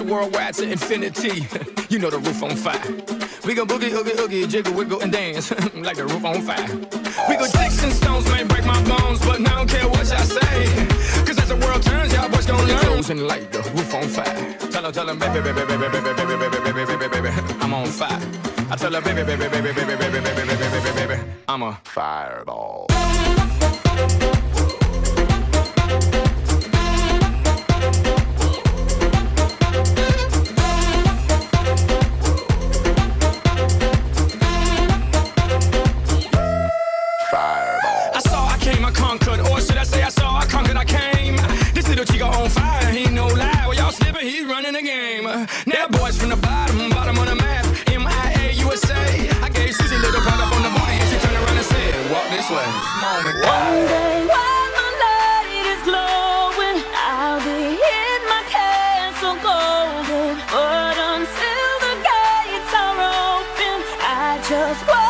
worldwide to infinity. You know the roof on fire. We gon' boogie, oogie, oogie, jiggle, wiggle, and dance like the roof on fire. We go sticks and stones may break my bones, but I don't care what y'all say. Cause as the world turns, y'all boys gon' learn. Close and light the roof on fire. Tell them, baby, baby, baby, baby, baby, baby, baby, baby, baby, baby, I'm on fire. I tell her, baby, baby, baby, baby, baby, baby, baby, baby, baby, I'm a fireball. I conquered, or should I say I saw, I conquered, I came. This little chico on fire, he ain't no lie. Well, y'all slipping, he's running the game. Now boys from the bottom, bottom on the map, MIA, USA. I gave Susie a little pat up on the booty, and she turned around and said, walk this way. Moment. One day while my light is glowing, I'll be in my castle golden. But until the gates are open, I just walk.